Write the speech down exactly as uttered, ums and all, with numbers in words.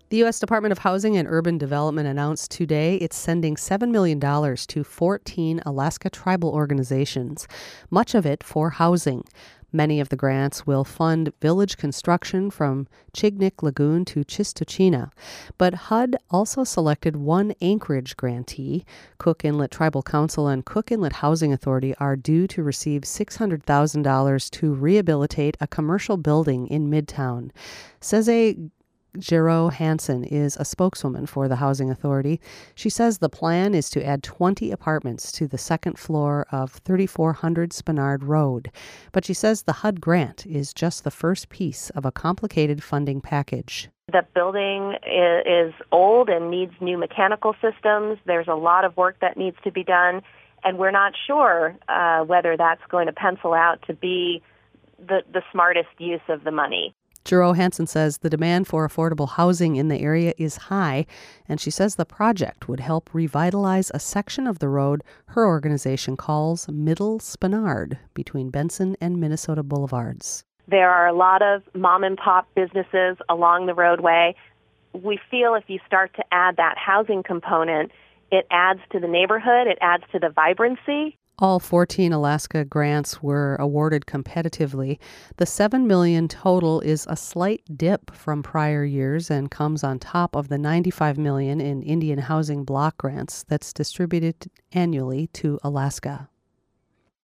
The U S Department of Housing and Urban Development announced today it's sending seven million dollars to fourteen Alaska tribal organizations, much of it for housing. Many of the grants will fund village construction from Chignik Lagoon to Chistochina. But H U D also selected one Anchorage grantee. Cook Inlet Tribal Council and Cook Inlet Housing Authority are due to receive six hundred thousand dollars to rehabilitate a commercial building in Midtown. Seze Gero Hansen is a spokeswoman for the Housing Authority. She says the plan is to add twenty apartments to the second floor of thirty-four hundred Spenard Road. But she says the H U D grant is just the first piece of a complicated funding package. The building is old and needs new mechanical systems. There's a lot of work that needs to be done, and we're not sure uh, whether that's going to pencil out to be the, the smartest use of the money. Gero Hansen says the demand for affordable housing in the area is high, and she says the project would help revitalize a section of the road her organization calls Middle Spenard, between Benson and Minnesota Boulevards. There are a lot of mom-and-pop businesses along the roadway. We feel if you start to add that housing component, it adds to the neighborhood, it adds to the vibrancy. All fourteen Alaska grants were awarded competitively. The seven million dollars total is a slight dip from prior years and comes on top of the ninety-five million dollars in Indian Housing Block grants that's distributed annually to Alaska.